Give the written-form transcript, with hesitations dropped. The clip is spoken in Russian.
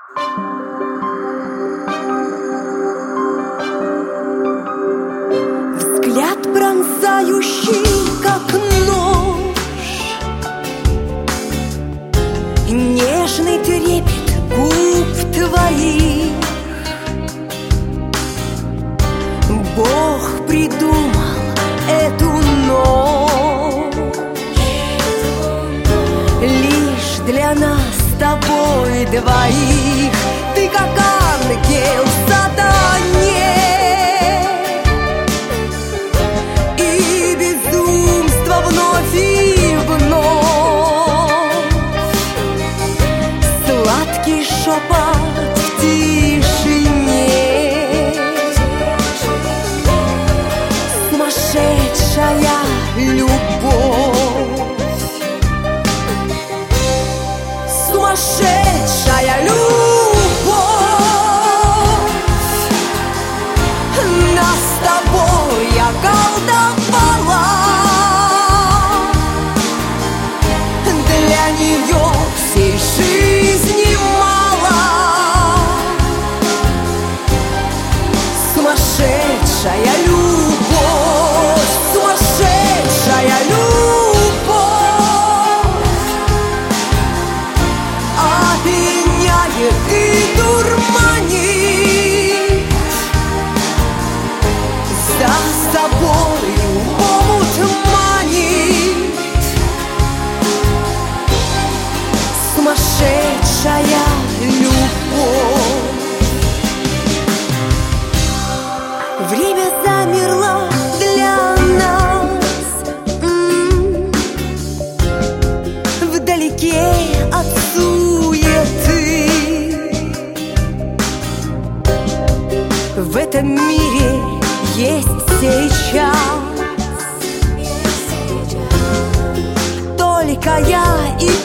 Взгляд пронзающий, как нож, нежный трепет губ твоих. Бог придумал эту ночь лишь для нас с тобой двоих. Ты как ангел в сатане, и безумство вновь и вновь. Сладкий шепот в тишине, сумасшедшая любовь, сумасшедшая любовь. Нас с тобой околдовала, для нее всей жизни мало. Сумасшедшая любовь, сумасшедшая любовь опьяняет и дурманит, за собою омут манит. Сумасшедшая любовь. Время замерло для нас, вдалеке от суеты. В этом мире есть сейчас только я и